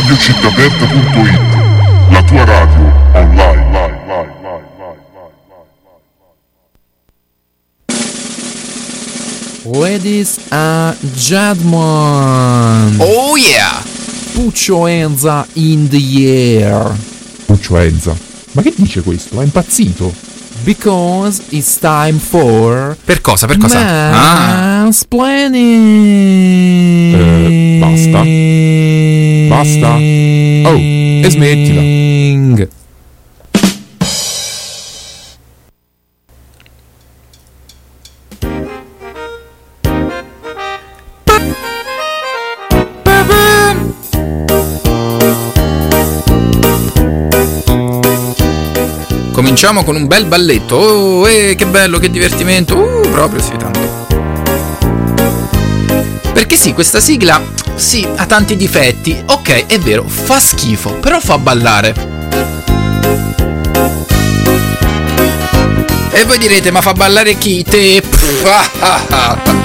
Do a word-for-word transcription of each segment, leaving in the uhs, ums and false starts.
radio città aperta punto it, la tua radio online. Ladies and gentlemen, oh yeah, put your hands in the air. Puccio Enza, ma che dice questo? È impazzito? Because it's time for... Per cosa? Per cosa? Mansplaining. Ah. Eh, basta. Basta. Oh, e smettila. Cominciamo con un bel balletto. Oh, eh, che bello, che divertimento. Uh, proprio sì, tanto. Perché sì, questa sigla, sì, ha tanti difetti. Ok, è vero, fa schifo, però fa ballare. E voi direte, ma fa ballare chi? Te? Pff, ah, ah, ah.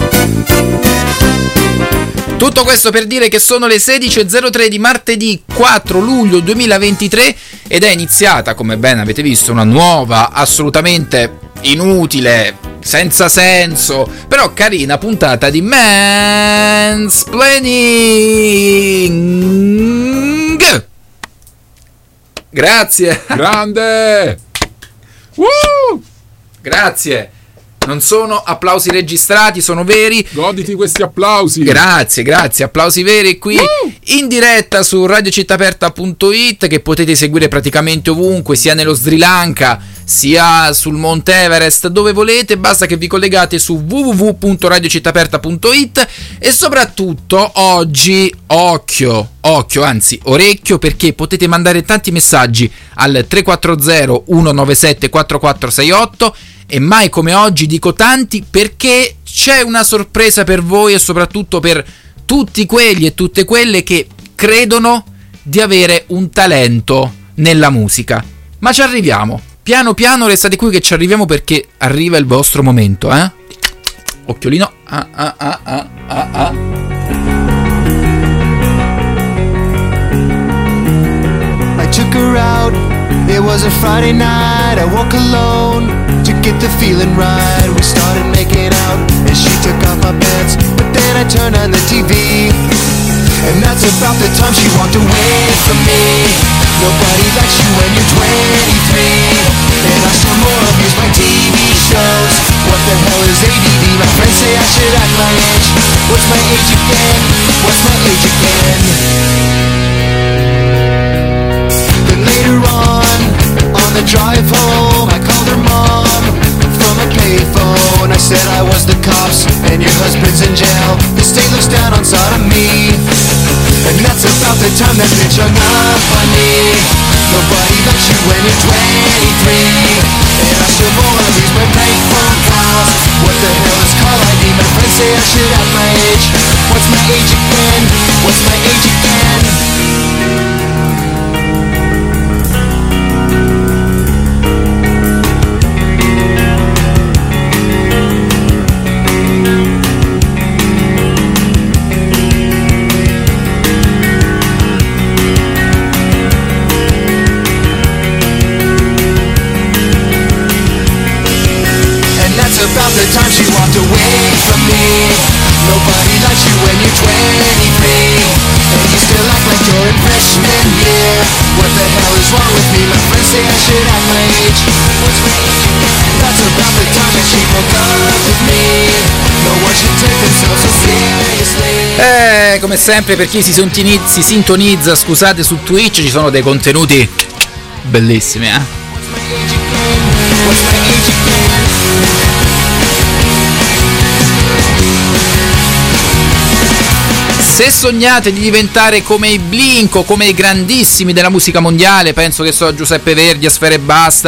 Tutto questo per dire che sono le sedici e zero tre di martedì quattro luglio duemilaventitré ed è iniziata, come ben avete visto, una nuova, assolutamente inutile, senza senso, però carina puntata di Mansplaining. Grazie. Grande. Woo! Grazie. Non sono applausi registrati, sono veri. Goditi questi applausi. Grazie, grazie, applausi veri qui uh! in diretta su radio città aperta punto it, che potete seguire praticamente ovunque, sia nello Sri Lanka, sia sul Monte Everest, dove volete, basta che vi collegate su w w w punto radio città aperta punto it. E soprattutto oggi, occhio, occhio, anzi orecchio, perché potete mandare tanti messaggi al tre quattro zero uno nove sette quattro quattro sei otto. E mai come oggi dico tanti perché c'è una sorpresa per voi e soprattutto per tutti quelli e tutte quelle che credono di avere un talento nella musica. Ma ci arriviamo. Piano piano restate qui che ci arriviamo, perché arriva il vostro momento, eh? Occhiolino. Ah ah ah ah ah ah. I took her out. It was a Friday night. I woke alone to get the feeling right. We started making out and she took off my pants, but then I turned on the T V, and that's about the time she walked away from me. Nobody likes you when you're twenty-three, and I still more abuse my T V shows. What the hell is A D D? My friends say I should act my age. What's my age again? What's my age again? Then later on, on the drive home, I called her mom from a payphone. I said I was the cops and your husband's in jail. The state looks down on sodomy, and that's about the time that bitch hung up on me. Nobody likes you when you're twenty-three, and I still wanna use my bank phone calls. What the hell is call I D? My friends say I should have my age. What's my age again? What's my age again? About the time she walked away from me. Nobody likes you when you're twenty-three, and you still act like you're in freshman year. What the hell is wrong with me? My friends say I should act my age. What's my age? That's about the time that she broke up with me. No one should take themselves so seriously. Eh, come sempre, per chi si, sontini- si sintonizza, scusate, su Twitch ci sono dei contenuti bellissimi, eh. What's my age again? What's my age again? Se sognate di diventare come i Blink o come i grandissimi della musica mondiale, penso che so a Giuseppe Verdi, a Sfera Ebbasta,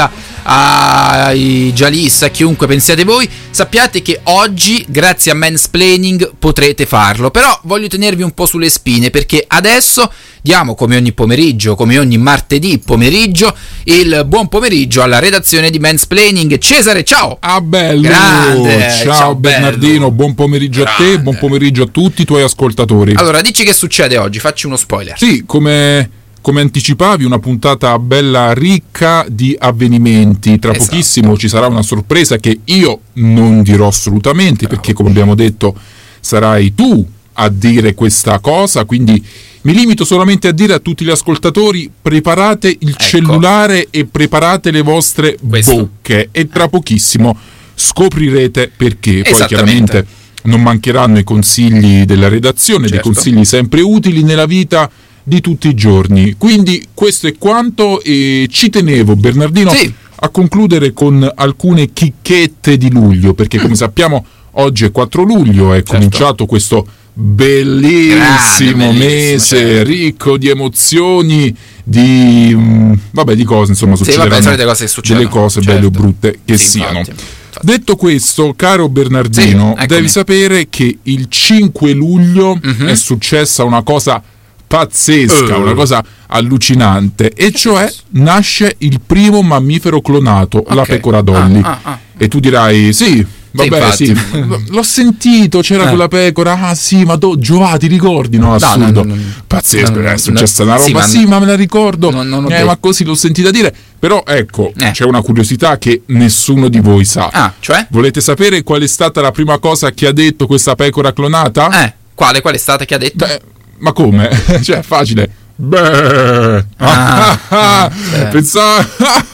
ai Jalis, a chiunque pensiate voi, sappiate che oggi, grazie a Mansplaining, potrete farlo. Però voglio tenervi un po' sulle spine, perché adesso diamo, come ogni pomeriggio, come ogni martedì pomeriggio, il buon pomeriggio alla redazione di Mansplaining. Cesare, ciao! Ah, bello! Grande! Ciao, Ciao Bernardino, bello. buon pomeriggio Grande. a te, buon pomeriggio a tutti i tuoi ascoltatori. Allora, dici che succede oggi, facci uno spoiler. Sì, come, come anticipavi, una puntata bella ricca di avvenimenti. Tra Esatto. pochissimo ci sarà una sorpresa che io non dirò assolutamente, Bravo. perché come abbiamo detto sarai tu a dire questa cosa, quindi mi limito solamente a dire a tutti gli ascoltatori: preparate il Ecco. cellulare e preparate le vostre Questo. bocche, e tra pochissimo scoprirete perché. Poi Esattamente. chiaramente non mancheranno i consigli della redazione, Certo. dei consigli sempre utili nella vita di tutti i giorni. Quindi questo è quanto, e ci tenevo, Bernardino, Sì. a concludere con alcune chicchette di luglio, perché come sappiamo oggi è quattro luglio, è Certo. cominciato questo bellissimo, Grande, bellissimo, mese, certo. ricco di emozioni, di mh, vabbè, di cose, insomma, Sì, succederanno vabbè, solite cose che succedono. delle cose Certo. belle o brutte che Sì, siano. infatti, infatti. Detto questo, caro Bernardino, Sì, eccomi. devi sapere che il cinque luglio Mhm. è successa una cosa pazzesca, Uh. una cosa allucinante, e cioè nasce il primo mammifero clonato, la Ok. pecora Dolly. Ah, ah, ah. E tu dirai: sì, vabbè, infatti. sì, l'ho sentito, c'era Eh. quella pecora, ah sì, ma do, Giova, ti ricordi? No, assurdo, no, no, no. pazzesco, No, no, è successa no, una sì, roba, ma- sì, ma me la ricordo, No, non ho eh, detto. ma così l'ho sentita dire. Però ecco, Eh. c'è una curiosità che nessuno di voi sa. Ah, cioè? Volete sapere qual è stata la prima cosa che ha detto questa pecora clonata? Eh, quale? Qual è stata che ha detto? Beh, ma come? Cioè, è facile. Beh, Ah, ah, cioè. pensavo.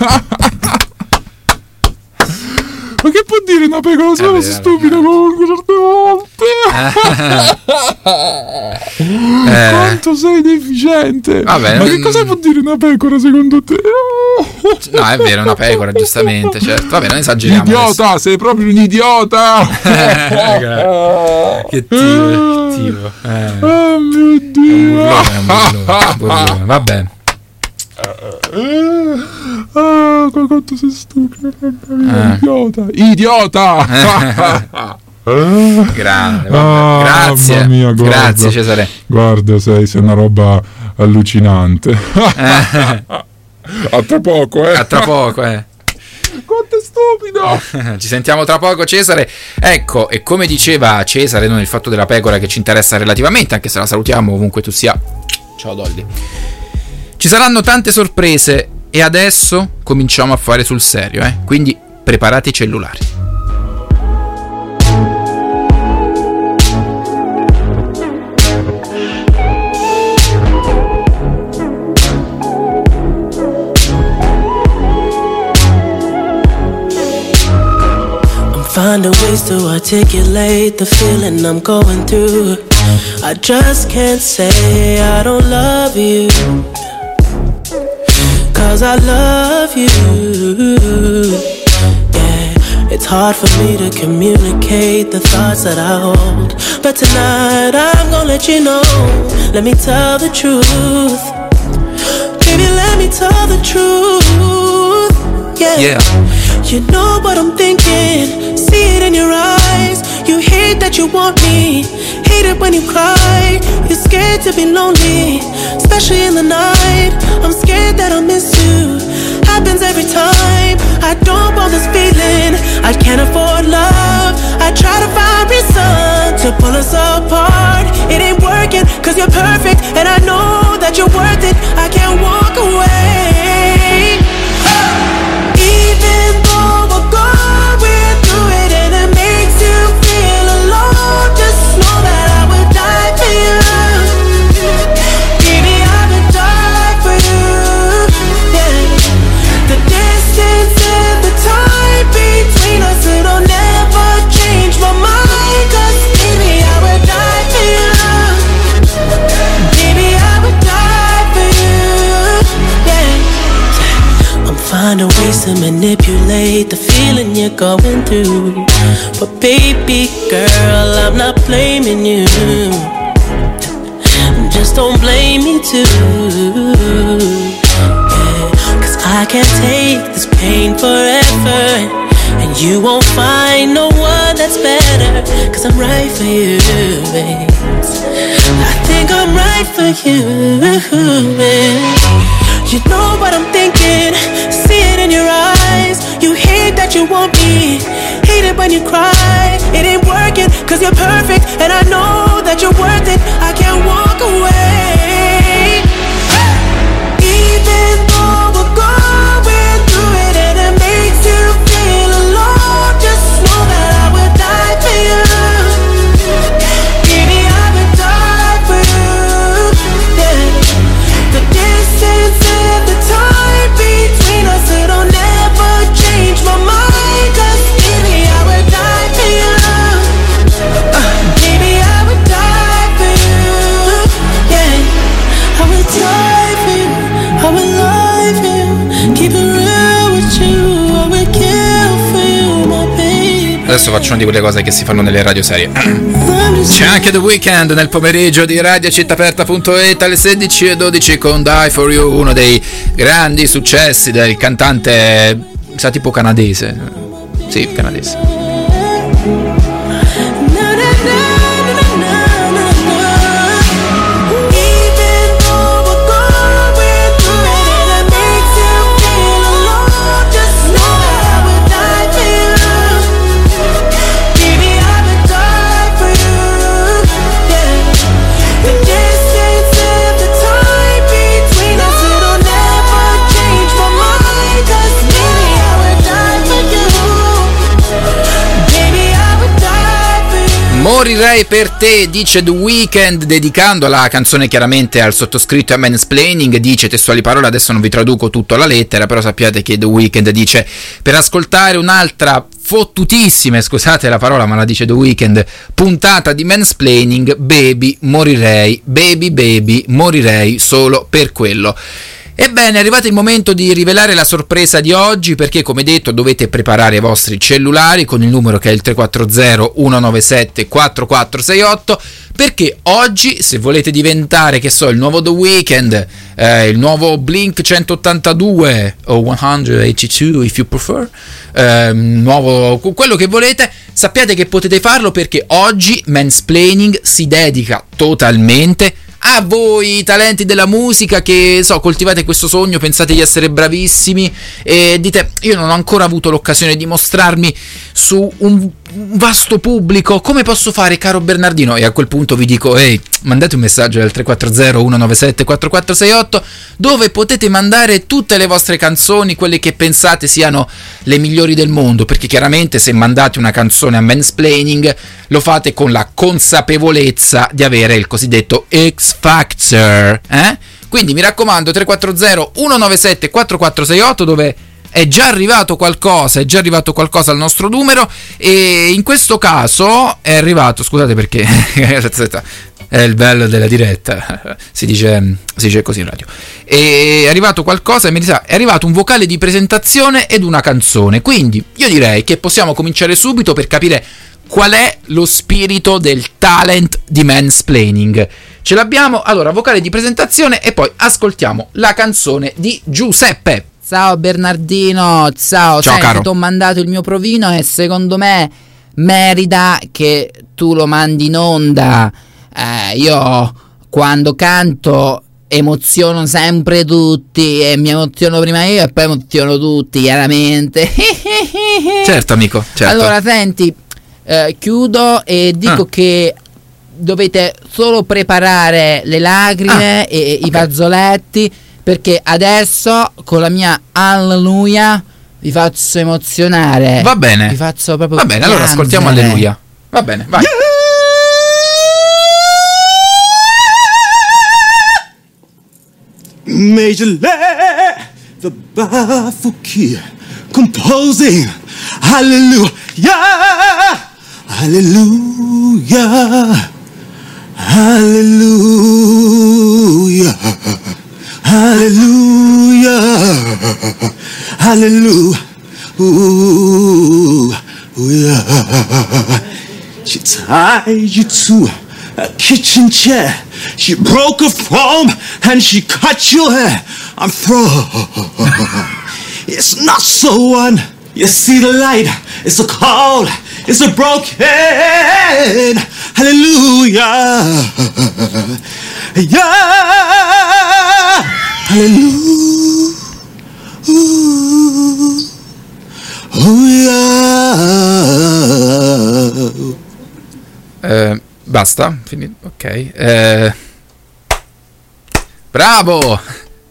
Ma che può dire una pecora? Sono vero, stupido eh. comunque certe volte. Eh. Quanto sei deficiente. Vabbè, ma che mm. cosa può dire una pecora secondo te? No, è vero, è una pecora, giustamente, certo. Vabbè, non esageriamo. Idiota, sei proprio un idiota. Che tipo, che tipo. Eh. Oh mio Dio. Burlone, un burlone, un burlone. Vabbè. Ah, quanto sei stupido, mamma mia, Eh. idiota, idiota. Grande, vabbè. Ah, Grazie. mamma mia, guarda. Grazie, Cesare. Guarda, sei, sei una roba allucinante. A tra poco, eh. A tra poco, eh. Quanto è stupido. Ci sentiamo tra poco, Cesare. Ecco, e come diceva Cesare, non il fatto della pecora che ci interessa relativamente, anche se la salutiamo ovunque tu sia. Ciao Dolly. Ci saranno tante sorprese e adesso cominciamo a fare sul serio, eh? Quindi preparate i cellulari. Finding ways to articulate the feeling I'm going through. I just can't say I don't love you, 'cause I love you. Yeah, it's hard for me to communicate the thoughts that I hold, but tonight I'm gonna let you know. Let me tell the truth. Baby, let me tell the truth. Yeah, Yeah. You know what I'm thinking, see it in your eyes. You hate that you want me, hate it when you cry. You're scared to be lonely, especially in the night. I'm scared that I'll miss you, happens every time. I don't want this feeling, I can't afford love. I try to find reason to pull us apart. It ain't working, 'cause you're perfect, and I know that you're worth it. I can't walk away. Even though we're going through it and it makes you feel alone, just know that I would die for you. Baby, I would die for you. Yeah. The distance and the time between us, it'll never change my mind. 'Cause baby, I would die for you. Baby, I would die for you. Yeah. I'm finding ways to manipulate the feeling you're going through, but baby girl, I'm not blaming you. Just don't blame me too. Yeah, 'cause I can't take this pain forever, and you won't find no one that's better, cause I'm right for you, babe. I think I'm right for you, babe. You know what I'm thinking, see it in your eyes. You hate that you want me, hate it when you cry. It ain't working, cause you're perfect, and I know that you're worth it. I can't walk away. Even though we're going through it and it makes you feel alone, just know that I would die for you. Baby, I would die for you, yeah. The distance and the time between us, it'll never change my mind, cause baby, I would die for you. uh, Baby, I would die for you, yeah. I would die for you, I would lie for you, keep it real with you, I would kill for you, my baby. Adesso faccio una di quelle cose che si fanno nelle radio serie. C'è anche The Weeknd nel pomeriggio di radio città aperta punto it alle sedici e dodici con Die For You, uno dei grandi successi del cantante, sa, tipo canadese. Sì, canadese. Even though we're going through it and it makes you feel alone, just know that I would die for you. Baby, I would die for you, yeah. The distance and the time between us, it'll never change my mind, cause baby, I would die for you. Baby, I would die for you. Morirei per te, dice The Weeknd, dedicando la canzone chiaramente al sottoscritto e a Mansplaining. Dice testuali parole, adesso non vi traduco tutto alla lettera, però sappiate che The Weeknd dice: per ascoltare un'altra fottutissima, scusate la parola ma la dice The Weeknd, puntata di Mansplaining, baby morirei, baby baby morirei solo per quello. Ebbene, è arrivato il momento di rivelare la sorpresa di oggi, perché come detto dovete preparare i vostri cellulari con il numero che è il tre quattro zero uno nove sette quattro quattro sei otto, perché oggi, se volete diventare, che so, il nuovo The Weeknd, eh, il nuovo Blink centottantadue o centottantadue if you prefer, eh, nuovo quello che volete, sappiate che potete farlo, perché oggi Mansplaining si dedica totalmente a voi talenti della musica che, so, coltivate questo sogno, pensate di essere bravissimi e dite: io non ho ancora avuto l'occasione di mostrarmi su un vasto pubblico, come posso fare, caro Bernardino? E a quel punto vi dico: ehi, mandate un messaggio al tre quattro zero uno nove sette quattro quattro sei otto, dove potete mandare tutte le vostre canzoni, quelle che pensate siano le migliori del mondo, perché chiaramente se mandate una canzone a Mansplaining lo fate con la consapevolezza di avere il cosiddetto X Factor, eh? Quindi mi raccomando, tre quattro zero uno nove sette quattro quattro sei otto, dove è già arrivato qualcosa, è già arrivato qualcosa al nostro numero, e in questo caso è arrivato, scusate perché è il bello della diretta, si dice, si dice così in radio, è arrivato qualcosa e mi sa, è arrivato un vocale di presentazione ed una canzone, quindi io direi che possiamo cominciare subito per capire qual è lo spirito del talent di Mansplaining. Ce l'abbiamo, allora, vocale di presentazione e poi ascoltiamo la canzone di Giuseppe. Ciao Bernardino, ciao, ciao caro. Ti ho mandato il mio provino e secondo me merita che tu lo mandi in onda. Eh, io quando canto emoziono sempre tutti e mi emoziono prima io e poi emoziono tutti, chiaramente. Certo amico, certo. Allora senti, eh, chiudo e dico ah. che dovete solo preparare le lacrime ah, e okay. i fazzoletti, perché adesso con la mia alleluia vi faccio emozionare. Va bene. Vi faccio proprio Va bene, piangere. Allora ascoltiamo alleluia. Va bene, vai. Major Le, the Bafukir, composing hallelujah, hallelujah, hallelujah, hallelujah, hallelujah. She tied you to a kitchen chair. She broke a foam and she cut your hair. I'm through. It's not so one. You see the light. It's so cold. It's so broken. Hallelujah. Yeah. Hallelujah. Oh yeah. Eh, basta? Finito? Ok. Eh, bravo!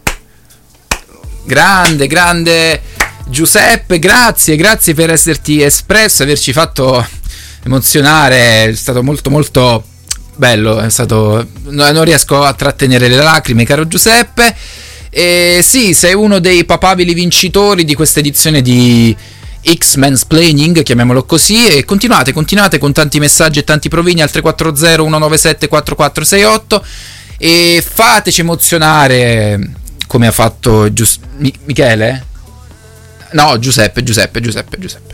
Grande, grande Giuseppe, grazie, grazie per esserti espresso, averci fatto emozionare, è stato molto molto bello, è stato, no, non riesco a trattenere le lacrime, caro Giuseppe. E sì, sei uno dei papabili vincitori di questa edizione di X-Mansplaining, chiamiamolo così, e continuate, continuate con tanti messaggi e tanti provini al tre quattro zero uno nove sette quattro quattro sei otto e fateci emozionare come ha fatto Gius- Mi- Michele? No, Giuseppe, Giuseppe, Giuseppe, Giuseppe.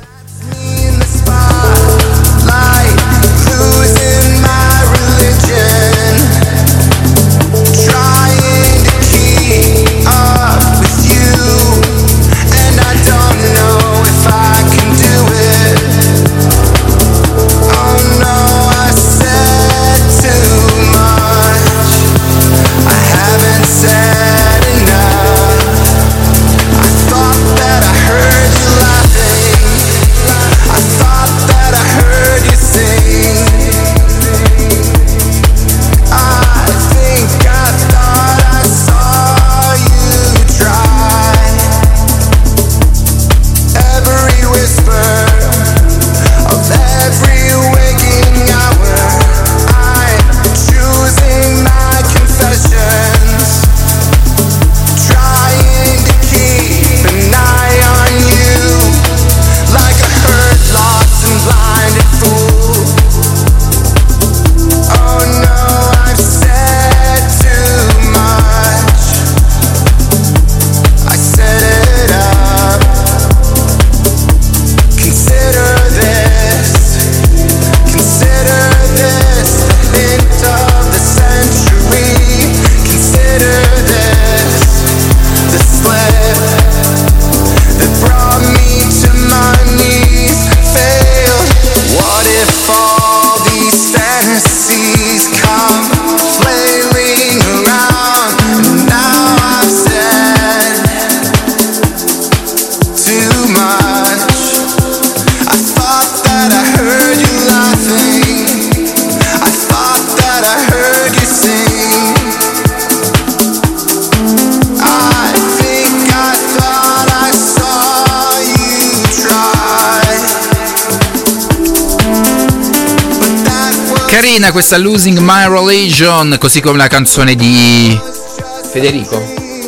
Carina questa Losing My Religion, così come la canzone di Federico.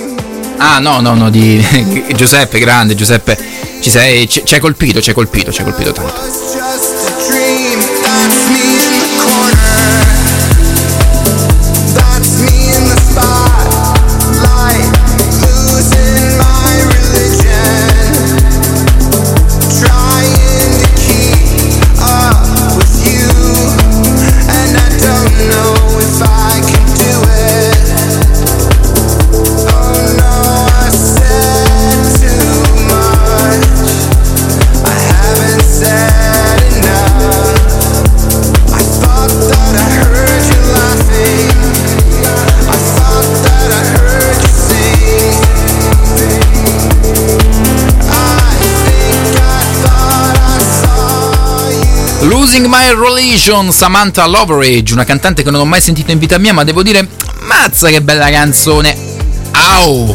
Ah no no no di Giuseppe, grande Giuseppe, ci sei, ci hai colpito, ci hai colpito, ci hai colpito tanto. Losing My Religion, Samantha Loveridge, una cantante che non ho mai sentito in vita mia, ma devo dire, mazza che bella canzone. Au!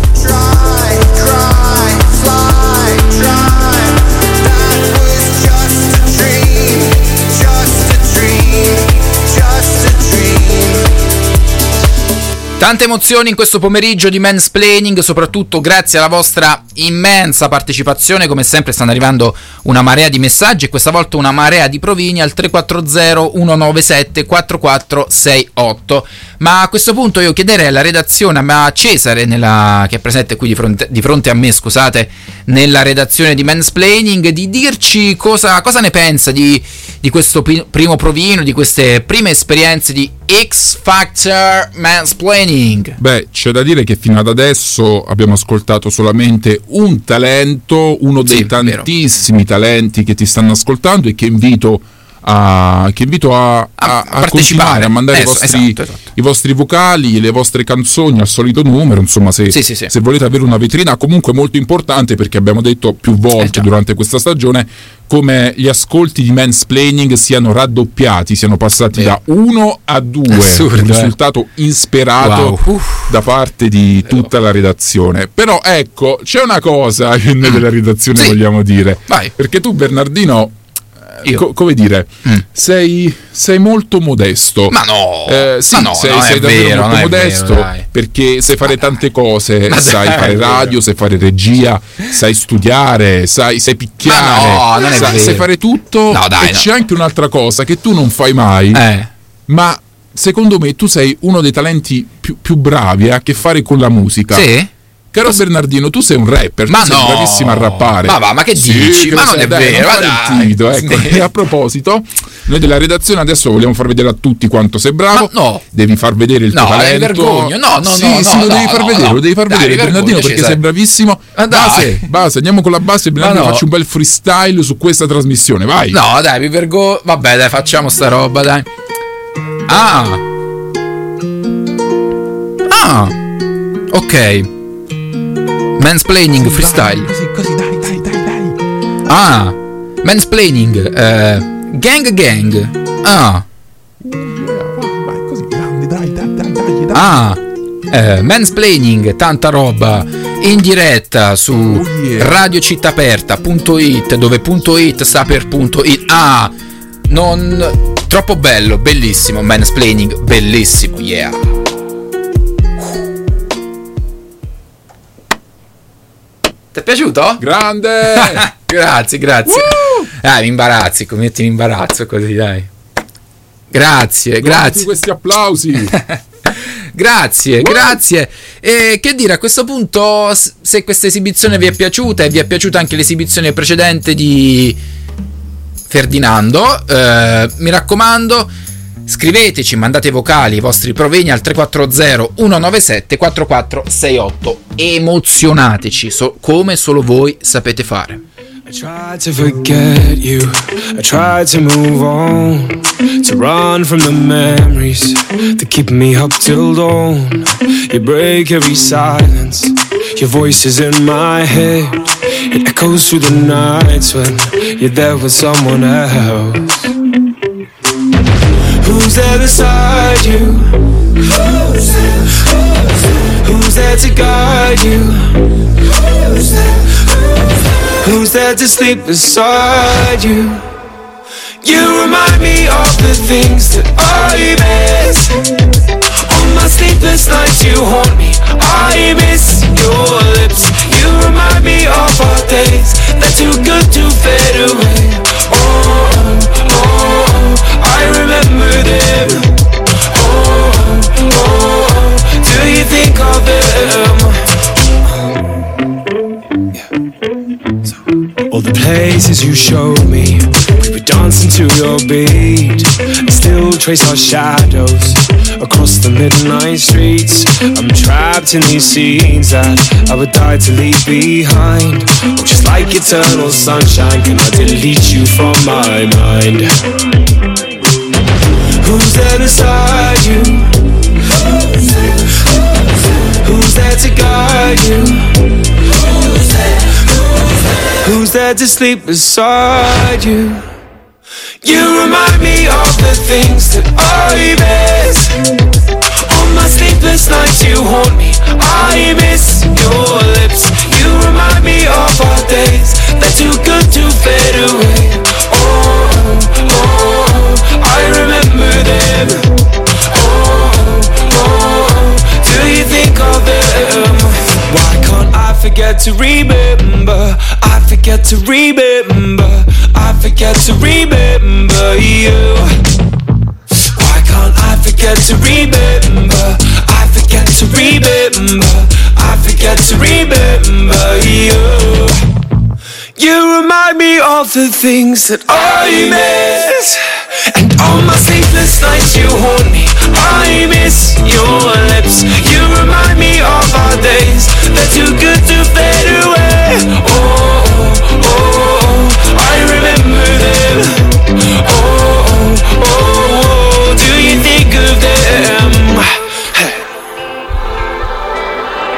Tante emozioni in questo pomeriggio di Mansplaining, soprattutto grazie alla vostra immensa partecipazione. Come sempre stanno arrivando una marea di messaggi e questa volta una marea di provini al tre quattro zero uno nove sette quattro quattro sei otto. Ma a questo punto io chiederei alla redazione, a Cesare, nella, che è presente qui di fronte, di fronte a me, scusate, nella redazione di Mansplaining, di dirci cosa, cosa ne pensa di, di questo primo provino, di queste prime esperienze di X Factor Mansplaining. Beh, c'è da dire che fino ad adesso abbiamo ascoltato solamente un talento, uno dei Sì, tantissimi vero. talenti che ti stanno ascoltando e che invito a, che invito a, a, a, a continuare a mandare eh, i, vostri, esatto, esatto. i vostri vocali, le vostre canzoni al solito numero, insomma, se, sì, sì, sì. se volete avere una vetrina comunque molto importante, perché abbiamo detto più volte eh, durante questa stagione come gli ascolti di Mansplaining siano raddoppiati, siano passati eh. da uno a due, Assurdo, un risultato eh. insperato wow. da parte di tutta la redazione. Però ecco, c'è una cosa che noi della redazione sì. vogliamo dire, Vai. perché tu, Bernardino, Io. Co- come dire, mm. sei, sei molto modesto. Ma no, eh, sì, ma no sei, non sei è davvero vero, molto non è modesto, vero, perché sai fare tante cose, ma sai dai, fare radio, sai fare regia, sai studiare, sai, sai picchiare, ma no, non è sai, vero. sai fare tutto. No, dai, e no. c'è anche un'altra cosa che tu non fai mai, eh. ma secondo me tu sei uno dei talenti più, più bravi a che fare con la musica. Sì? Caro Bernardino, tu sei un rapper, ma tu sei no. bravissimo a rappare. Ma va, ma che sì, dici? Che ma non sai, è dai, vero, non ma fare dai. timido, ecco. E a proposito, noi della redazione adesso vogliamo far vedere a tutti quanto sei bravo. Ma no. Devi far vedere il no, tuo talento. Vergogno. No, no, sì, no, sì, no, lo devi no, far no, vedere, no. lo devi far Dai, vedere, Bernardino, perché Cesare. sei bravissimo. Ma dai. Base, base, andiamo con la base e Bernardino no. faccio un bel freestyle su questa trasmissione, vai. No, dai, mi vergogno. Vabbè, dai, facciamo sta roba, dai. Ah. Ah. Ok. Mansplaining freestyle. Così, così, dai, dai, dai, dai. Ah. Mansplaining. Eh, gang gang. Ah. Vai, così, grande, dai, dai, dai, dai, dai. Ah. Eh, mansplaining, tanta roba in diretta su oh, yeah. radiocittaperta punto it, dove punto it sta per punto it. Ah. Non troppo bello, bellissimo. Mansplaining, bellissimo. Yeah. Ti è piaciuto? Grande! Grazie, grazie. Uh! Dai, mi imbarazzi, metti in imbarazzo così, dai. Grazie, grazie. Tutti questi applausi. Grazie, uh! grazie. E che dire, a questo punto, se questa esibizione vi è piaciuta e vi è piaciuta anche l'esibizione precedente di Ferdinando, eh, mi raccomando, scriveteci, mandate vocali, i vostri provini al tre quattro zero uno nove sette quattro quattro sei otto. Emozionateci, so, come solo voi sapete fare. I tried to forget you, I tried to move on, to run from the memories that keep me up till dawn. You break every silence, your voice is in my head. It echoes through the nights when you're there with someone else. Who's there beside you? Who's there? Who's there? Who's there to guide you? Who's there? Who's there? Who's there to sleep beside you? You remind me of the things that I miss. On my sleepless nights you haunt me, I miss your lips. You remind me of our days, they're too good to fade away. Oh, oh, oh, I remember them. Oh, oh, oh, do you think of them? All the places you showed me, we were dancing to your beat. I still trace our shadows across the midnight streets. I'm trapped in these scenes that I would die to leave behind. Oh, just like eternal sunshine, can I delete you from my mind? Who's there beside you? Who's there? Who's there to guide you? Who's there? Who's there to sleep beside you? You remind me of the things that I miss. On my sleepless nights you haunt me, I miss your lips. You remind me of our days, they're too good to fade away. Oh, oh, oh, I remember them. Oh, oh, do you think of them? Why can't I forget to remember? I forget to remember. I forget to remember you. Why can't I forget to remember? I forget to remember. I forget to remember you. You remind me of the things that I miss. And on my sleepless nights you haunt me,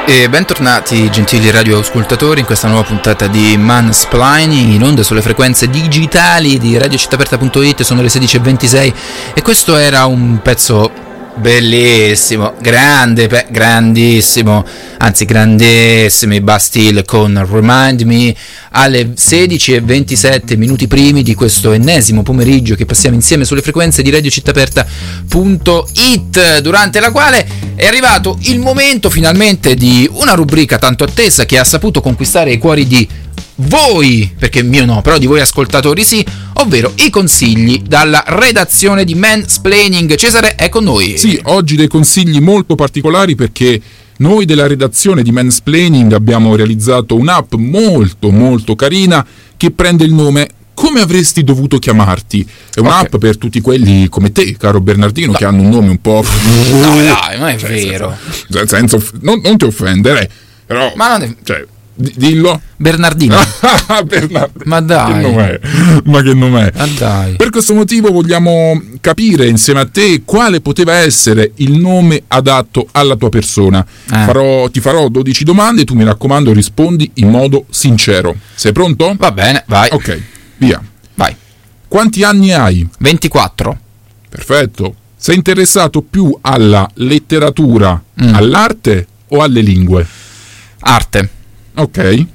E bentornati gentili radioascoltatori in questa nuova puntata di Mansplaining in onda sulle frequenze digitali di radio città aperta punto it. Sono le sedici e ventisei e questo era un pezzo bellissimo, grande, pe- grandissimo, anzi grandissimi Bastille con Remind Me alle sedici e ventisette minuti primi di questo ennesimo pomeriggio che passiamo insieme sulle frequenze di radio città aperta punto it, durante la quale è arrivato il momento finalmente di una rubrica tanto attesa che ha saputo conquistare i cuori di voi, perché mio no, però di voi ascoltatori sì, ovvero i consigli dalla redazione di Mansplaining. Cesare è con noi. Sì, oggi dei consigli molto particolari perché noi della redazione di Mansplaining abbiamo realizzato un'app molto molto carina che prende il nome Come avresti dovuto chiamarti. È un'app okay. per tutti quelli come te, caro Bernardino, no. che hanno un nome un po'... No, dai, non è cioè, vero. Senza, senza off- non, non ti offendere, però... Ma non è... Cioè, dillo. Bernardino. Bernardino. Ma dai. Che nome è? Ma che nome è? Ma dai. Per questo motivo vogliamo capire insieme a te quale poteva essere il nome adatto alla tua persona. Eh. Farò, ti farò dodici domande, tu mi raccomando rispondi in modo sincero. Sei pronto? Va bene, vai. Ok, via. Vai. Quanti anni hai? ventiquattro. Perfetto. Sei interessato più alla letteratura, mm. all'arte o alle lingue? Arte. Ok.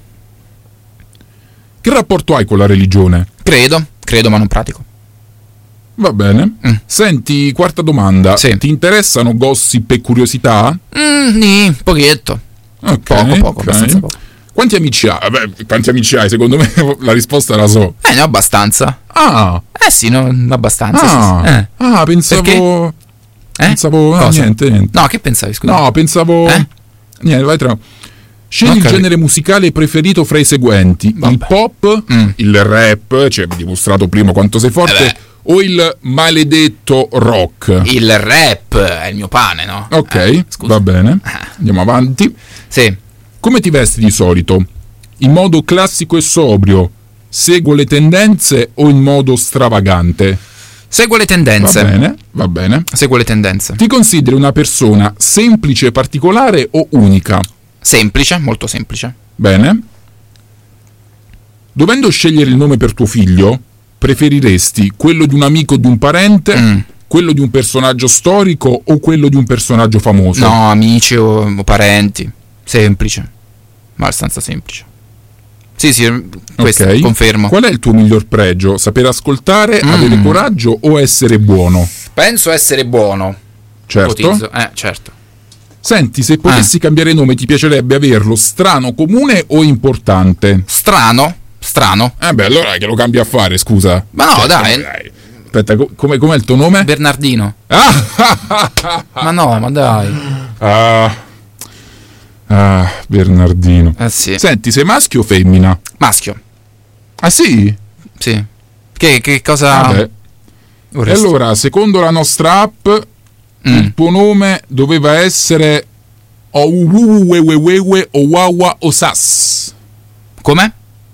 Che rapporto hai con la religione? Credo, credo ma non pratico. Va bene. Mm. Senti, quarta domanda. Sì. Ti interessano gossip e curiosità? Mm, nì, pochetto. Ok. Poco, poco, okay. abbastanza poco. Quanti amici hai? Vabbè, quanti amici hai? Secondo me la risposta la so. Eh, ne ho abbastanza. Ah. Eh sì, no, abbastanza. Ah, sì, sì. Eh. ah pensavo... Perché? Eh? Pensavo... No, niente, niente. No, che pensavi, scusa? No, pensavo... Eh? Niente, vai tra... Scegli il genere musicale preferito fra i seguenti: Vabbè. il pop, mm. il rap, ci hai dimostrato prima quanto sei forte, eh o il maledetto rock. Il rap è il mio pane, no? Ok, eh, va bene, andiamo avanti. Sì. Come ti vesti di solito? In modo classico e sobrio? Seguo le tendenze o in modo stravagante? Seguo le tendenze. Va bene, va bene. Seguo le tendenze. Ti consideri una persona semplice, particolare o unica? Semplice, molto semplice. Bene. Dovendo scegliere il nome per tuo figlio, preferiresti quello di un amico o di un parente, mm. quello di un personaggio storico o quello di un personaggio famoso? No, amici o, o parenti. Semplice. Ma abbastanza semplice. Sì, sì, questo okay. confermo. Qual è il tuo miglior pregio? Saper ascoltare, mm. avere coraggio o essere buono? Penso essere buono. Certo. Ipotizzo. Eh, certo. Senti, se potessi eh. cambiare nome ti piacerebbe averlo strano, comune o importante? Strano? Strano? Eh beh, allora che lo cambi a fare, scusa. Ma no, cioè, dai. dai. Aspetta, come, com'è il tuo nome? Bernardino. Ah! Ma no, ma dai. Ah, ah Bernardino. Eh sì. Senti, sei maschio o femmina? Maschio. Ah sì? Sì. Che, che cosa... Vabbè. E allora, secondo la nostra app... Mm. il tuo nome doveva essere Owuwewewewe Owawa Osas. Come?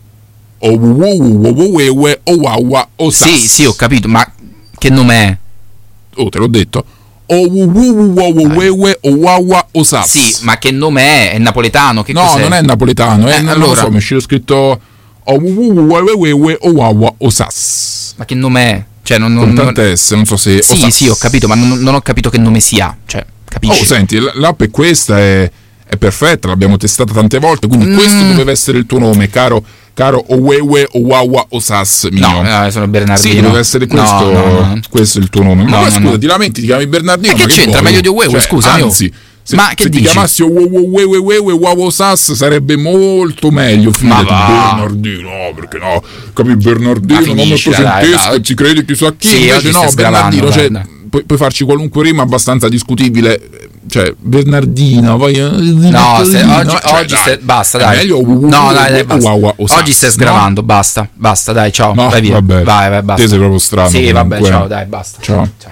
Owuwewewe Owawa Osas. Sì, sì, ho capito, ma che nome è? Oh, te l'ho detto. Owuwewewe Owawa Osas. Sì, ma che nome è? È napoletano? Che no, cos'è? non è napoletano, eh, eh, allora... non lo so, mi è uscito scritto Owuwewewe Owawa Osas. Ma che nome è? Cioè, non, non, con tante non... S, non so se... Sì, Osas. sì, ho capito, ma non, non ho capito che nome sia. Cioè, capisci? Oh, senti, l'app è questa, è, è perfetta, l'abbiamo testata tante volte, quindi mm. questo doveva essere il tuo nome, caro caro Owewe Owawa Osas mio. No, no, sono Bernardino. Sì, doveva essere questo, no, no, no. questo è il tuo nome. Ma no, poi no, scusa, no. ti lamenti, ti chiami Bernardino, e che ma c'entra? Che meglio di Owewe, cioè, scusa, anzi, se, ma che se dici? ti chiamassi Owewe Owawa Osas sarebbe molto meglio. Ma va. Bernardino, no, perché no? Capi, Bernardino, finisci, nome ottocentesco, dai, ci credi chissà chi, sì, invece no, Bernardino, cioè, puoi, puoi farci qualunque rima abbastanza discutibile, cioè Bernardino, poi no, se, oggi, cioè, oggi dai, se, basta, dai. Meglio, no, dai, dai, basta. Uau, oggi stai sgravando, no? basta, basta, dai, ciao, no, vai via. Vabbè. Vai, vai, basta. Te sei proprio strano. Sì, comunque. vabbè, ciao, dai, basta. Ciao. ciao.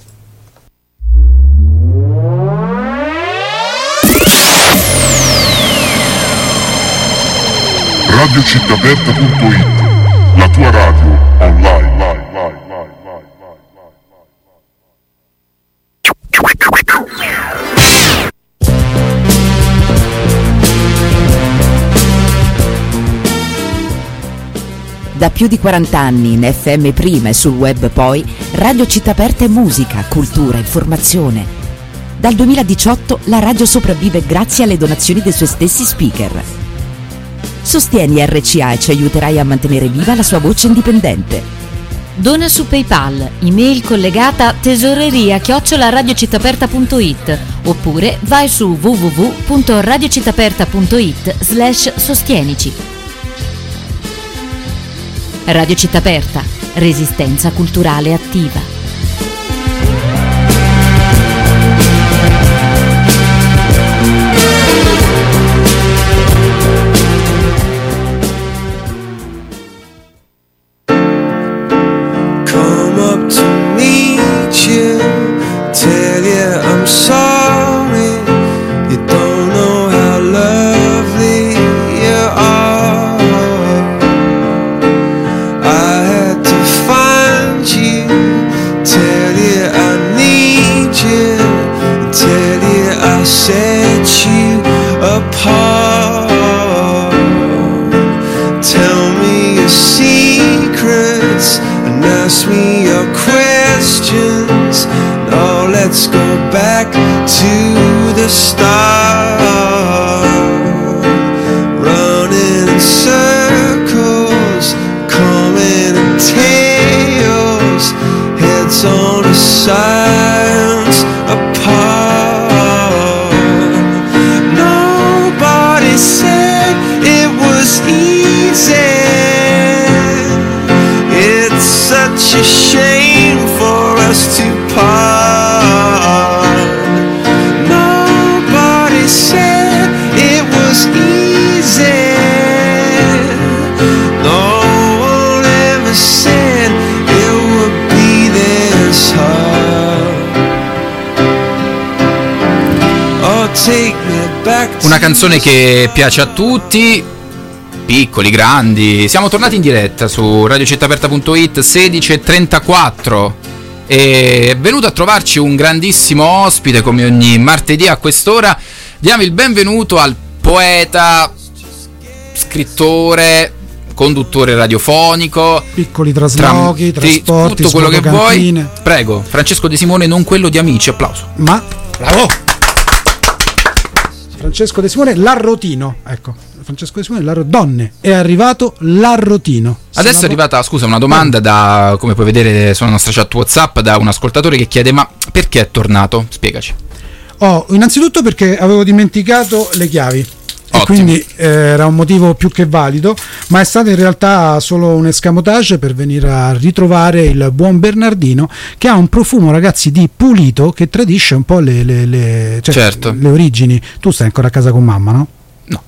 radio città aperta punto it, la tua radio online. Da più di quaranta anni in F M prima e sul web poi, Radio Città Aperta è musica, cultura, informazione. Dal duemiladiciotto la radio sopravvive grazie alle donazioni dei suoi stessi speaker. Sostieni R C A e ci aiuterai a mantenere viva la sua voce indipendente. Dona su PayPal, email collegata tesoreria chiocciola radiocittaperta punto it oppure vai su w w w punto radiocittaperta punto it slash sostienici. Radio Città Aperta, resistenza culturale attiva. Come up to meet you, tell you I'm sorry. You don't know how lovely you are. I had to find you, tell you I need you, tell you I set you apart. Tell me your secrets and ask me your questions. Now let's go back to the start. Running in circles, coming in tails, heads on the sides apart. Nobody said it was easy. It's such a shame for us to part. Nobody said it was easy. No one ever said it would be this hard. Oh, take me back to Una canzone che piace a tutti, piccoli, grandi. Siamo tornati in diretta su radiocittaperta punto it, sedici e trentaquattro, e è venuto a trovarci un grandissimo ospite come ogni martedì a quest'ora. Diamo il benvenuto al poeta, scrittore, conduttore radiofonico, piccoli traslochi, tram- trasporti, tutto quello che cantine. vuoi. Prego, Francesco De Simone, non quello di Amici, applauso. Ma bravo! Francesco De Simone Larrotino, ecco, Francesco De Simone Larro... Donne, è arrivato Larrotino. Adesso è arrivata, scusa, una domanda da, come puoi vedere sulla nostra chat WhatsApp, da un ascoltatore che chiede: ma perché è tornato? Spiegaci. Oh, innanzitutto perché avevo dimenticato le chiavi. E quindi eh, era un motivo più che valido, ma è stato in realtà solo un escamotage per venire a ritrovare il buon Bernardino, che ha un profumo, ragazzi, di pulito che tradisce un po' le, le, le, cioè, certo. le origini. Tu stai ancora a casa con mamma, no? No.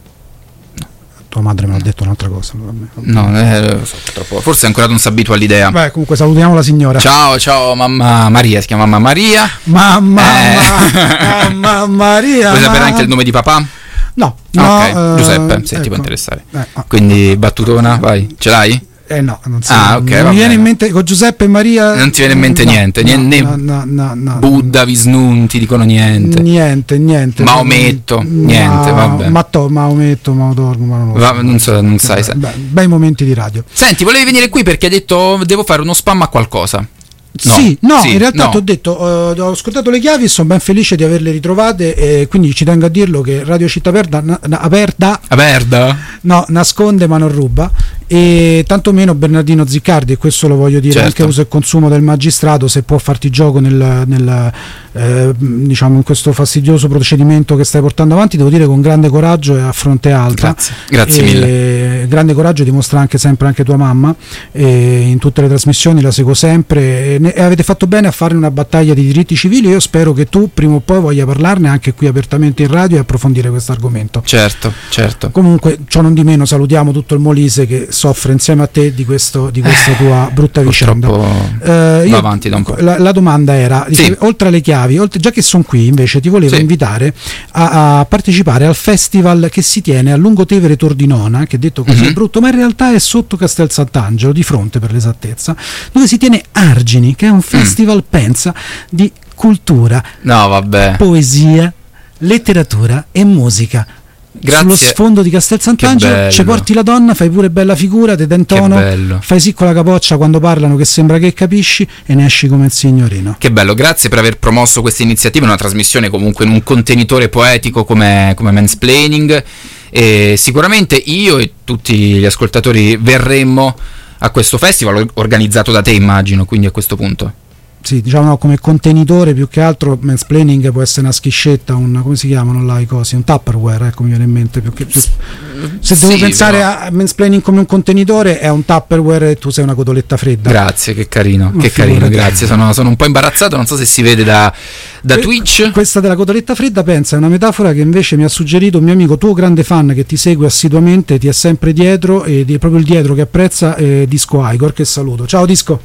no. Tua madre mi ha detto un'altra cosa. No, eh, so, purtroppo. Forse ancora non si abitua all'idea. Beh, comunque salutiamo la signora. Ciao, ciao mamma Maria, si chiama mamma Maria. Mamma, eh. mamma Maria. Vuoi sapere anche il nome di papà? No, ah, no, ok, Giuseppe, uh, se ecco. ti può interessare. Eh, oh. Quindi battutona, vai, ce l'hai? Eh no, non so. Ah, ok, non mi viene in mente con Giuseppe e Maria. Non ti viene in mente no, niente, no, né no, no, no, no, Buddha, Visnu, non ti dicono niente. Niente, niente. Maometto, niente, ma, vabbè. Ma to, Maometto, Maotorgo, ma non, Va, non, so, non sai. Beh, beh, bei momenti di radio. Senti, volevi venire qui perché hai detto devo fare uno spam a qualcosa. No, sì, no, sì, in realtà no. ti ho detto, uh, ho ascoltato le chiavi e sono ben felice di averle ritrovate, e quindi ci tengo a dirlo che Radio Città Aperta, na, na, aperta, aperta? No, nasconde ma non ruba, e tantomeno Bernardino Ziccardi, e questo lo voglio dire, certo. anche uso e consumo del magistrato, se può farti gioco nel, nel eh, diciamo in questo fastidioso procedimento che stai portando avanti, devo dire con grande coraggio e a fronte alta. Grazie, grazie e, mille. Grande coraggio dimostra anche sempre anche tua mamma, e in tutte le trasmissioni la seguo sempre, e, ne, e avete fatto bene a fare una battaglia di diritti civili. Io spero che tu prima o poi voglia parlarne anche qui apertamente in radio e approfondire questo argomento. Certo, certo. Comunque, ciò non di meno, salutiamo tutto il Molise che soffre insieme a te di, questo, di questa tua brutta vicenda. Eh, io, va avanti da un po'. La, la domanda era, sì. dice, oltre alle chiavi, oltre, già che sono qui, invece ti volevo sì. invitare a, a partecipare al festival che si tiene a Lungotevere Tordinona, che detto così mm-hmm. è brutto, ma in realtà è sotto Castel Sant'Angelo, di fronte per l'esattezza, dove si tiene Argini, che è un festival, mm. pensa, di cultura, no, vabbè. poesia, letteratura e musica. Grazie. Sullo sfondo di Castel Sant'Angelo ci porti la donna, fai pure bella figura, te dentono, fai sì con la capoccia quando parlano che sembra che capisci e ne esci come il signorino. Che bello, grazie per aver promosso questa iniziativa, una trasmissione comunque in un contenitore poetico come, come Mansplaining, e sicuramente io e tutti gli ascoltatori verremmo a questo festival organizzato da te, immagino, quindi a questo punto. Sì, diciamo no, come contenitore più che altro. Mansplaining può essere una schiscetta, un, come si chiamano là i cosi, un Tupperware, ecco, mi viene in mente più che, più, se sì, devo pensare però... a Mansplaining come un contenitore è un Tupperware e tu sei una cotoletta fredda. Grazie, che carino, Ma che carino, figurati. grazie, sono, sono un po' imbarazzato, non so se si vede da, da Que- Twitch. Questa della cotoletta fredda, pensa, è una metafora che invece mi ha suggerito un mio amico, tuo grande fan che ti segue assiduamente, ti è sempre dietro, ed è proprio il dietro che apprezza, eh, Disco Igor, che saluto. Ciao Disco.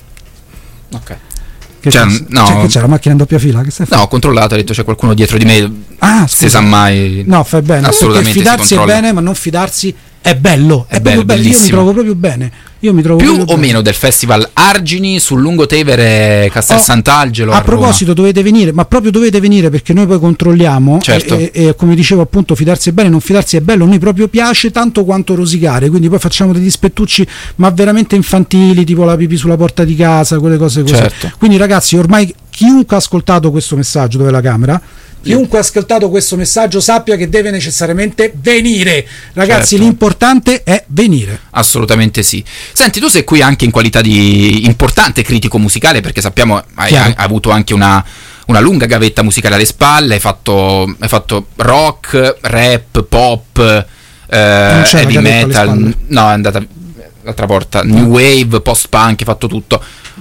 Ok. Che Cioè, c'è, no. c'è, che c'è la macchina in doppia fila? Che stai No, ho controllato, ho detto c'è qualcuno dietro di me. Ah, se sa mai. No, fai bene. Assolutamente. Perché fidarsi si è controlla. bene, ma non fidarsi è bello. È, È bello, bello, bello. Io mi bellissimo. trovo proprio bene. Io mi trovo Più proprio o bene. meno del festival Argini sul Lungotevere Castel Oh, Sant'Angelo. A, a Roma. proposito, dovete venire, ma proprio dovete venire perché noi poi controlliamo. Certo. E, e, e come dicevo, appunto, fidarsi è bene, non fidarsi è bello. A noi proprio piace tanto quanto rosicare. Quindi poi facciamo degli spettucci, ma veramente infantili, tipo la pipì sulla porta di casa, quelle cose così. Certo. Quindi, ragazzi, ormai chiunque ha ascoltato questo messaggio, dove è la camera? Chiunque ha ascoltato questo messaggio sappia che deve necessariamente venire. Ragazzi, Certo. l'importante è venire. Assolutamente sì. Senti, tu sei qui anche in qualità di importante critico musicale, perché sappiamo hai, Chiaro. hai avuto anche una, una lunga gavetta musicale alle spalle, hai fatto, hai fatto rock, rap, pop, eh, Non c'è la heavy gavetta alle metal, spalle. no, è andata l'altra porta, new wave, post punk, hai fatto tutto.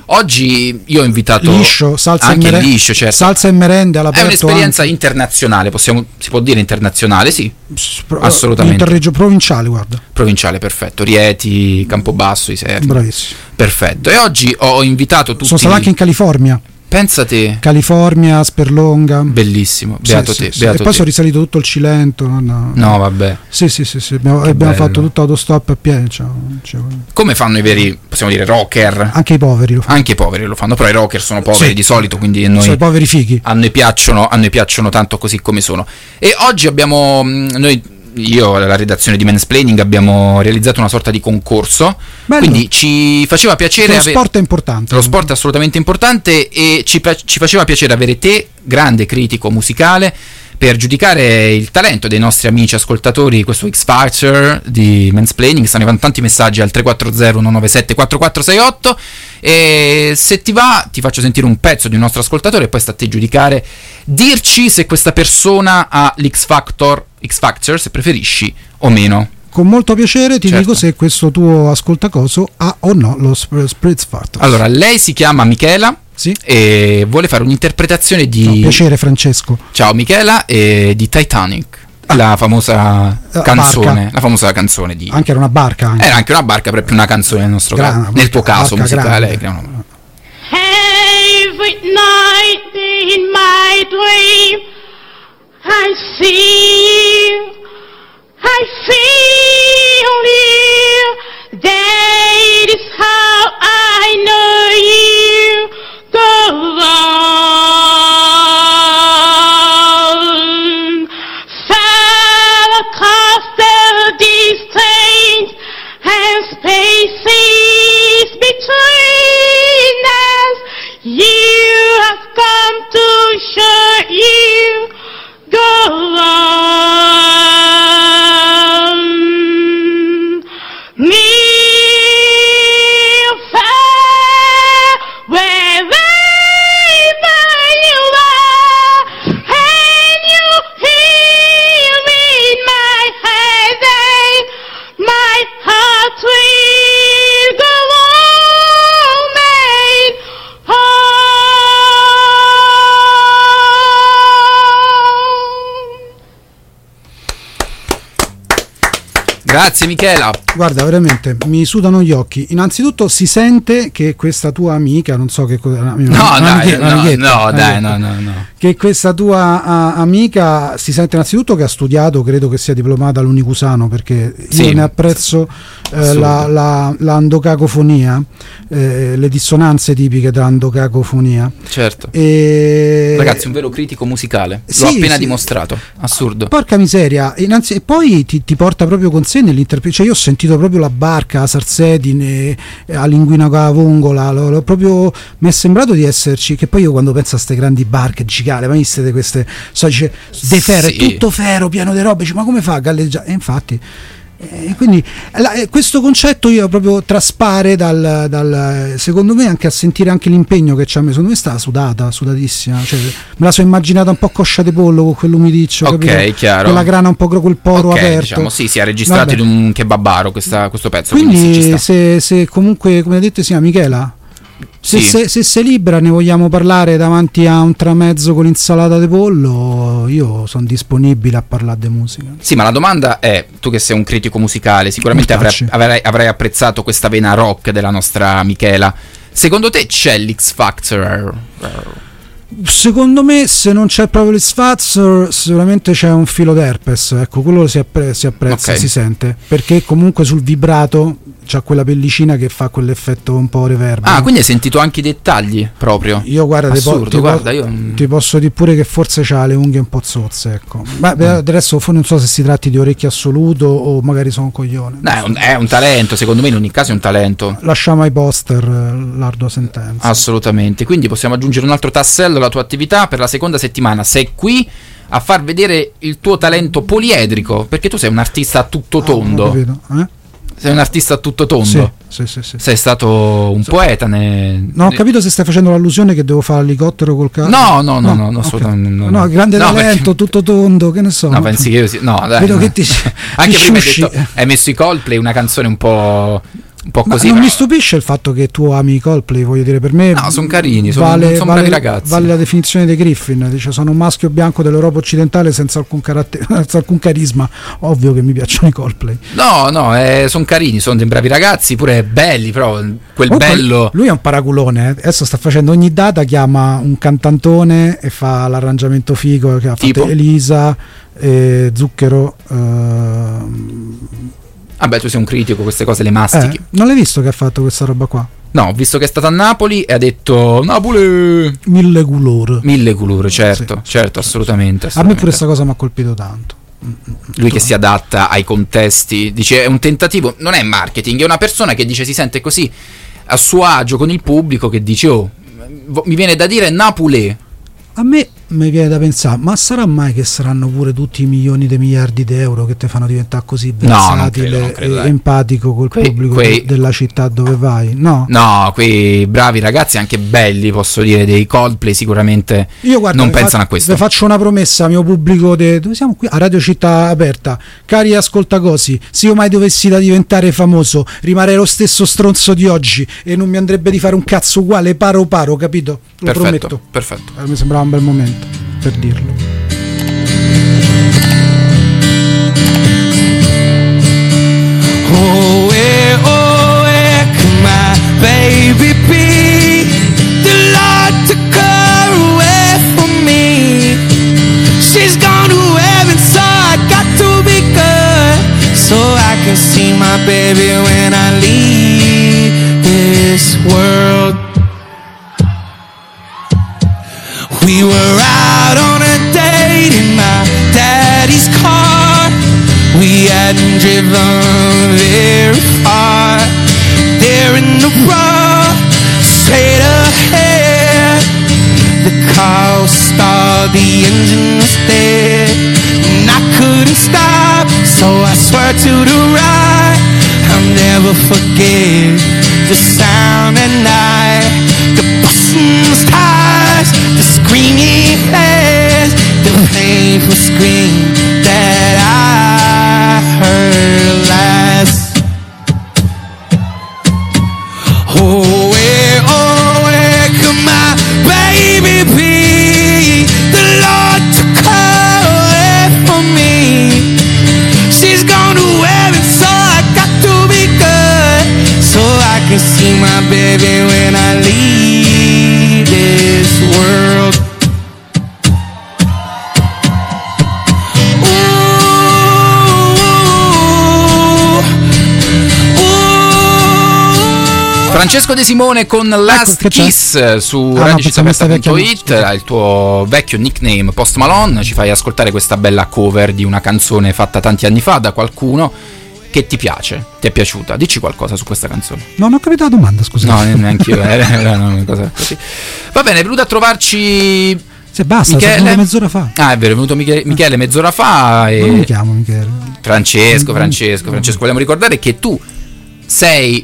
Oggi io ho invitato Liscio, salsa e anche mere- liscio, certo. salsa e merende È all'aperto. un'esperienza anche. internazionale, possiamo, si può dire internazionale, sì, Pro- assolutamente. Interregio provinciale, guarda. Provinciale, perfetto. Rieti, Campobasso, Iserni. Bravissimo. Perfetto. E oggi ho invitato tutti. Sono stato anche in California. Pensa te. California, Sperlonga. Bellissimo. Sì, Beato sì, te. sì. Beato E poi te. sono risalito tutto il Cilento. No, no. No, vabbè. Sì, sì, sì, sì. Abbiamo, Che abbiamo bello. fatto tutto autostop a piedi. Cioè, cioè, Come fanno i veri, possiamo dire, rocker? anche i poveri lo fanno. Anche i poveri lo fanno, però i rocker sono poveri Sì. di solito, quindi a noi, Sono i poveri fighi. a noi piacciono, a noi piacciono tanto così come sono. E oggi abbiamo, mh, noi, io e la redazione di Mansplaining abbiamo realizzato una sorta di concorso, Bello. quindi ci faceva piacere Lo ave- sport è importante. Lo sport è assolutamente importante e ci, pa- ci faceva piacere avere te, grande critico musicale, per giudicare il talento dei nostri amici ascoltatori, questo X Factor di Mansplaining. Stanno arrivando tanti messaggi al tre quattro zero uno nove sette quattro quattro sei otto, e se ti va ti faccio sentire un pezzo di un nostro ascoltatore e poi sta a te giudicare, dirci se questa persona ha l'X Factor, X Factor se preferisci o meno. Con molto piacere ti Certo. dico se questo tuo ascoltacoso ha o no lo sp- Spritz Factor. Allora, lei si chiama Michela. Sì. E vuole fare un'interpretazione di No, piacere Francesco. Ciao Michela, e di Titanic, la famosa La canzone, barca. la famosa canzone di Anche era una barca. Anche. era anche una barca, però è più una canzone nel nostro Gra- caso, una nel tuo barca- caso barca musicale. grande. che è una- Every night in my dream, I see you, I feel you. That is how I know you go on. Far across the distance and spaces between us, you have come to show you go on. Me far wherever you are, and you hear me in my head, and my heart will go on and on. Grazie Michela. Guarda, veramente mi sudano gli occhi. Innanzitutto si sente che questa tua amica, non so che cosa, no, No, dai, no, no, dai, no, no, no. che questa tua a, amica si sente innanzitutto che ha studiato, credo che sia diplomata all'Unicusano, perché Sì. io ne apprezzo eh, la, la, la endocacofonia, eh, le dissonanze tipiche dell'endocacofonia. Certo. E... Ragazzi, un vero critico musicale. L'ho Sì, appena sì. dimostrato. Assurdo. Porca miseria, innanzi- e poi ti, ti porta proprio con sé nell'interpretazione. Cioè, io ho sentito proprio la barca, la Sarsedine, a linguina con la vongola, l'ho, l'ho proprio, mi è sembrato di esserci. Che poi io quando penso a queste grandi barche giganti, ma viste di queste, so, dice, de ferro, Sì. è tutto ferro, pieno di robe, dice, ma come fa a galleggiare? E infatti. E quindi la, eh, questo concetto io proprio traspare dal, dal secondo me anche a sentire anche l'impegno che c'ha messo. Secondo me sta sudata, sudatissima, cioè, me la sono immaginata un po' coscia di pollo con quell'umidiccio, Ok, capito? chiaro. Con la grana un po' gro- col poro Ok, aperto. diciamo, sì, si è registrato Vabbè. in un kebabaro questa, questo pezzo. Quindi, sì, ci Quindi sta. se, se comunque, come hai detto, si chiama Michela, se, Sì. se, se sei libera, ne vogliamo parlare davanti a un tramezzo con l'insalata di pollo, io sono disponibile a parlare di musica. Sì, ma la domanda è, tu che sei un critico musicale, sicuramente avrai, Mortacci. avrai, avrai apprezzato questa vena rock della nostra Michela. Secondo te c'è l'X Factor? Secondo me, se non c'è proprio l'X Factor, sicuramente c'è un filo d'herpes. Ecco, quello si, appre- si apprezza, Ok. si sente, perché comunque sul vibrato c'ha quella pellicina che fa quell'effetto un po' reverb. Ah, no? quindi hai sentito anche i dettagli proprio? Io guarda, ti, po- Assurdo, ti po- guarda, io... ti posso dire pure che forse c'ha le unghie un po' zozze, ecco. Ma Mm. del resto fo- non so se si tratti di orecchio assoluto o magari sono un coglione. No, è, un, è un talento, secondo me in ogni caso è un talento. Lasciamo ai poster eh, l'ardua sentenza. Assolutamente, quindi possiamo aggiungere un altro tassello alla tua attività per la seconda settimana. Sei qui a far vedere il tuo talento poliedrico, perché tu sei un artista a tutto Ah, non ho tondo. capito, eh? Sei un artista a tutto tondo. Sì, sì, sì, sì. Sei stato un poeta. Ne... Non ho capito se stai facendo l'allusione che devo fare l'elicottero col caso. No, no, no, no, no, ok. assolutamente no. No, grande No, talento, tutto tondo, che ne so. No, pensi che io sia... No, dai. Vedo no. che ti Anche ti prima hai sciusci. detto, hai messo i Coldplay, una canzone un po'... un po' Ma così. non però- mi stupisce il fatto che tu ami i Coldplay, voglio dire, per me No, son carini, son- vale, son vale- bravi ragazzi. vale la definizione dei Griffin, dice sono un maschio bianco dell'Europa occidentale senza alcun, caratter- senza alcun carisma. Ovvio che mi piacciono i Coldplay. No, no, eh, sono carini, sono dei bravi ragazzi, pure belli, però quel Comunque, bello... lui è un paraculone, eh. Adesso sta facendo ogni data, chiama un cantantone e fa l'arrangiamento figo che ha fatto Tipo? Elisa, eh, Zucchero. ehm, Vabbè, tu sei un critico, queste cose le mastichi. eh, non l'hai visto che ha fatto questa roba qua? No, ho visto che è stato a Napoli e ha detto Napoli... Mille colore. Mille colore, certo, certo, assolutamente. A me assolutamente. pure questa cosa mi ha colpito tanto. Lui che si adatta ai contesti, dice è un tentativo, non è marketing, è una persona che dice si sente così a suo agio con il pubblico che dice oh, vo- mi viene da dire Napoli. A me mi viene da pensare, ma sarà mai che saranno pure tutti i milioni di miliardi di euro che ti fanno diventare così No, non versatile credo, non credo, e dai. empatico col Quei- pubblico quei- de- della città dove vai? No. No, quei bravi ragazzi anche belli, posso dire, dei Coldplay sicuramente Io guarda, non vi pensano fa- a questo. Vi faccio una promessa, mio pubblico, de- dove siamo qui? A Radio Città Aperta. Cari ascoltacosi, se io mai dovessi da diventare famoso, rimarrei lo stesso stronzo di oggi e non mi andrebbe di fare un cazzo uguale paro paro, capito? Lo Perfetto, prometto. perfetto. Eh, mi sembrava un bel momento per dirlo. Oh, where, oh, where can my baby be? The Lord took her away from me. She's gone to heaven, so I got to be good, so I can see my baby when I leave this world. We were out on a date in my daddy's car. We hadn't driven very far. There in the road, straight ahead, the car was stalled, the engine was dead, and I couldn't stop, so I swear to the right, I'll never forget the sound at night, the busting tires, the screaming heads, the painful scream that I heard last. Oh, where, oh, where could my baby be? The Lord took her away from me. She's gone to heaven, so I got to Francesco De Simone con Last Ecco, che Kiss c'è? su Ah, no, radio pensavo città aperta punto questa it, vecchia- il tuo vecchio nickname Post Malone, ci fai ascoltare questa bella cover di una canzone fatta tanti anni fa da qualcuno che ti piace, ti è piaciuta. Dici qualcosa su questa canzone. No, non ho capito la domanda, scusa. No, neanche io, era una cosa così. Va bene, è venuto a trovarci Se basta, Michele. sono venuto mezz'ora fa. Ah, è vero, è venuto Michele, Michele mezz'ora fa e Non mi chiamo Michele. Francesco, Francesco, Francesco, vogliamo ricordare che tu sei,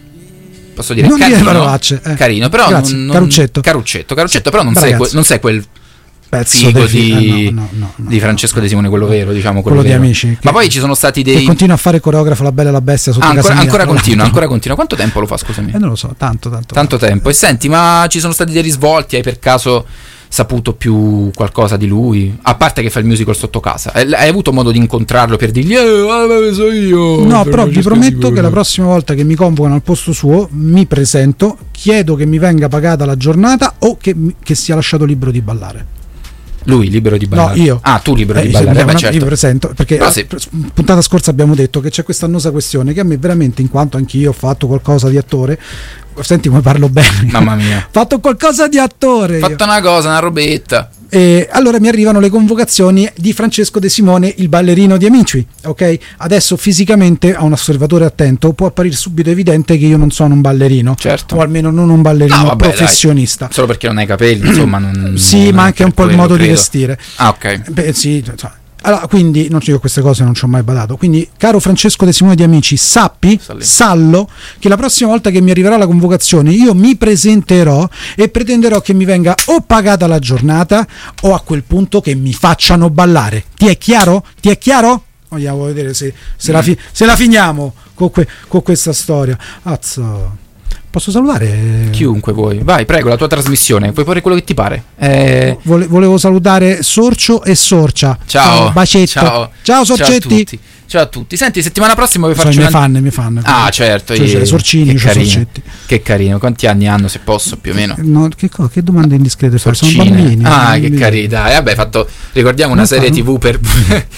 posso dire, Non dire carino, parolacce, eh. carino, però Grazie, non, non- Caruccetto. Caruccetto, Caruccetto, però non Beh, sei, ragazzi. que- non sei quel Pezzo figo dei fi- di, eh, no, no, no, di Francesco De Simone, quello vero, diciamo quello, Quello di vero. Amici, Ma che- poi ci sono stati Che dei continua a fare coreografo La Bella e la Bestia sotto Ah, casa ancora, mia, ancora tra continua, l'altro. ancora continua. Quanto tempo lo fa, scusami? Eh, non lo so, tanto, tanto. Tanto tempo. E senti, ma ci sono stati dei risvolti? Hai per caso saputo più qualcosa di lui? A parte che fa il musical sotto casa. Hai hai avuto modo di incontrarlo per dirgli eh, ah, so io? No, Per però vi Francesco prometto Simone. che la prossima volta che mi convocano al posto suo mi presento, chiedo che mi venga pagata la giornata o che, mi- che sia lasciato libero di ballare. Lui libero di ballare? No, io. Ah, tu libero Eh, di se ballare? mi Beh, chiamano, certo. Io mi presento perché Però se- la puntata scorsa abbiamo detto che c'è questa annosa questione che a me veramente, in quanto anch'io ho fatto qualcosa di attore, senti come parlo bene. Mamma mia. fatto qualcosa di attore. Fatto una cosa, una robetta. E allora mi arrivano le convocazioni di Francesco De Simone, il ballerino di Amici, ok? Adesso fisicamente a un osservatore attento può apparire subito evidente che io non sono un ballerino, certo, o almeno non un ballerino No, vabbè, professionista. dai. Solo perché non hai capelli, insomma. Non, Sì, non ma è anche per un po' il quello, modo di credo. vestire. Ah, ok. Beh, sì, cioè, allora, quindi non, io queste cose non ci ho mai badato. Quindi, caro Francesco De Simone di Amici, sappi, sallo, che la prossima volta che mi arriverà la convocazione io mi presenterò e pretenderò che mi venga o pagata la giornata o a quel punto che mi facciano ballare. Ti è chiaro? Ti è chiaro? Vogliamo vedere se, se, la, fi- se la finiamo con, que- con questa storia. Azzo. Posso salutare? Chiunque vuoi. Vai, prego, la tua trasmissione. Puoi fare quello che ti pare. Eh... Vole- volevo salutare Sorcio e Sorcia. Ciao, bacetto. ciao, Ciao, ciao a Sorcetti. tutti. Ciao a tutti. Senti, settimana prossima vuoi Sono i farci miei una... fan, i miei fan. Ah, certo. Cioè, io- c'è le Sorcini, che c'è carino. Sorcetti. Che carino. Quanti anni hanno, se posso, più o meno? No, che, co- che domande indiscrete fai? Sono Sorcine. bambini. Ah, sono che bambini. carino. Dai, vabbè, fatto. Ricordiamo una Non serie fanno- tivù per.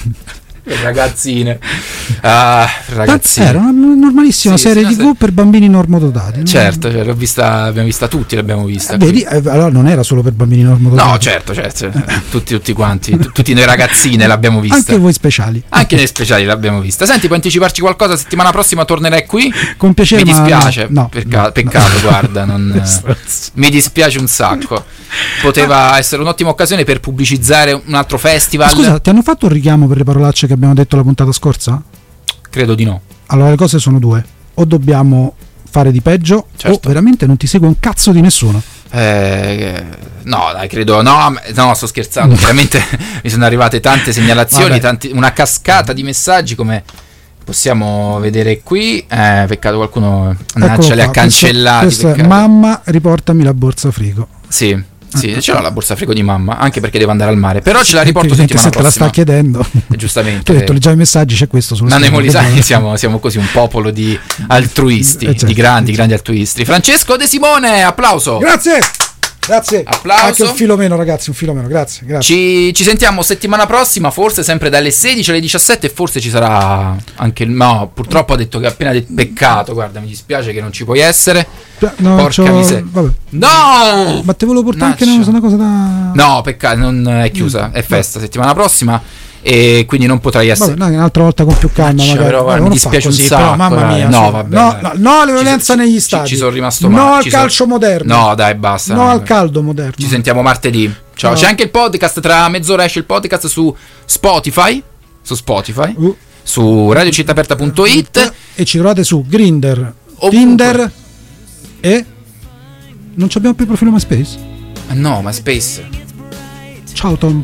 per ragazzine. Ah, ragazzine. Era una normalissima Sì, serie sì, tivù per bambini normodotati. no? Certo, cioè, l'ho vista, l'abbiamo vista tutti, l'abbiamo vista. Eh, Vedi, eh, allora non era solo per bambini normodotati. No, certo, certo. Tutti, tutti quanti, tu- tutti noi ragazzine l'abbiamo vista. Anche voi speciali. Anche nei speciali l'abbiamo vista. Senti, puoi anticiparci qualcosa? Settimana prossima tornerai qui? Con piacere, Mi ma dispiace. no, Perca- no, peccato, no. guarda. Non, mi dispiace un sacco. Poteva essere un'ottima occasione per pubblicizzare un altro festival. Scusa, ti hanno fatto un richiamo per le parolacce che abbiamo detto la puntata scorsa? Credo di no. Allora le cose sono due. O dobbiamo fare di peggio Certo. o veramente non ti segue un cazzo di nessuno. Eh, no, dai, credo. No, m- no, sto scherzando. Veramente mi sono arrivate tante segnalazioni, Vabbè. tanti- una cascata di messaggi come possiamo vedere qui. Eh, peccato qualcuno Eccolo ce li ha qua, cancellati. Questo, questo è peccato. mamma, riportami la borsa frigo. Sì. Sì, ce l'ho la borsa frigo di mamma, anche perché devo andare al mare. Però ce la riporto Anche settimana se te la prossima. sta chiedendo. E giustamente. Ti ho detto, leggiamo i messaggi, c'è questo sullo Nanni schermo. Molisani, siamo, siamo così un popolo di altruisti, Eh, certo, di grandi, grandi altruisti. Francesco De Simone, applauso. Grazie! Grazie. Applauso. Anche un filo meno, ragazzi, un filo meno. Grazie, grazie. Ci, ci sentiamo settimana prossima, forse sempre dalle sedici alle diciassette e forse ci sarà anche il... No, purtroppo ha detto che ha appena detto peccato, guarda, mi dispiace che non ci puoi essere. No, Porca c'ho- miseria. vabbè. No! Ma te volevo portare anche Naccia. una, una cosa da... No, peccato, non è chiusa, è festa settimana prossima e quindi non potrai essere... Vabbè, dai, un'altra volta con più calma, Cioè, magari. però, guarda, Vabbè, mi non fa dispiace un così, sacco, però, mamma dai. mia. No, su. vabbè, no, dai. no, no alla violenza negli Ci, stadi. ci sono rimasto No male. al ci calcio sono- moderno. No, dai, basta. No al caldo moderno. Ci sentiamo martedì. Ciao, No. c'è anche il podcast, tra mezz'ora esce il podcast su Spotify, su Spotify, Uh. su radio città aperta punto it. E ci trovate su Grindr, Ovunque. Tinder e... Non ci abbiamo più il profilo MySpace? Ah, no, ma Space. Ciao Tom.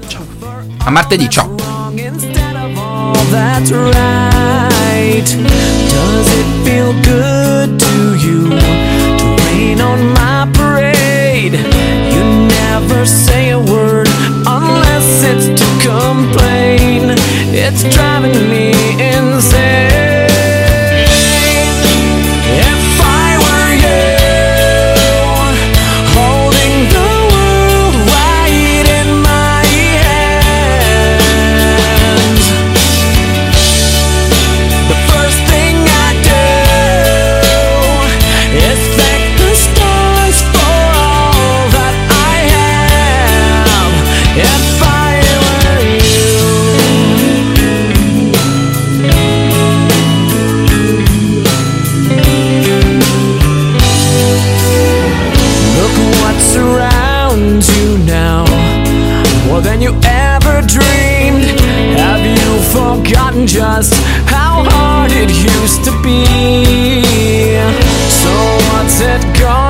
A martedì, ciao. That's right. Does it feel good to you to rain on my parade? You never say a word unless it's to complain. It's driving me insane. If I were you, holding the world right in my hands, the first thing I do is than you ever dreamed? Have you forgotten just how hard it used to be? So what's it gonna